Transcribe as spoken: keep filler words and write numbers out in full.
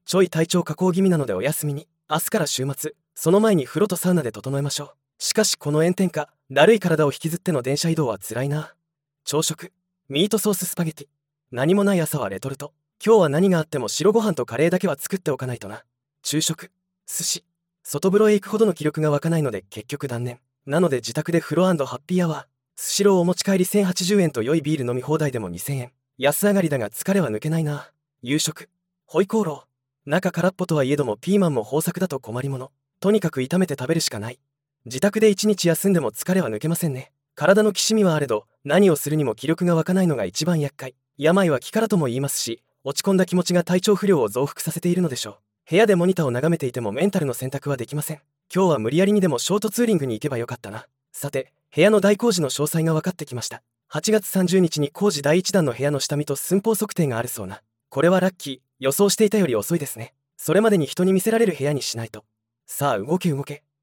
ちょい体調下降気味なのでお休みに。明日から週末、その前に風呂とサウナで整えましょう。しかしこの炎天下、だるい体を引きずっての電車移動は辛いな。朝食、ミートソーススパゲティ。何もない朝はレトルト。今日は何があっても白ご飯とカレーだけは作っておかないとな。昼食、寿司。外風呂へ行くほどの気力が湧かないので結局断念。なので自宅で風呂&ハッピーアワー。スシローお持ち帰りせんはちじゅうえんと良いビール飲み放題でもにせんえん。安上がりだが疲れは抜けないな。夕食、ホイコーロー。中空っぽとはいえどもピーマンも豊作だと困りもの。とにかく炒めて食べるしかない。自宅で一日休んでも疲れは抜けませんね。体のきしみはあれど、何をするにも気力が湧かないのが一番厄介。病は気からとも言いますし、落ち込んだ気持ちが体調不良を増幅させているのでしょう。部屋でモニターを眺めていてもメンタルの選択はできません。今日は無理やりにでもショートツーリングに行けばよかったな。さて、部屋の大工事の詳細が分かってきました。はちがつさんじゅうにちに工事だいいちだんの部屋の下見と寸法測定があるそうな。これはラッキー。予想していたより遅いですね。それまでに人に見せられる部屋にしないと。さあ動け動け。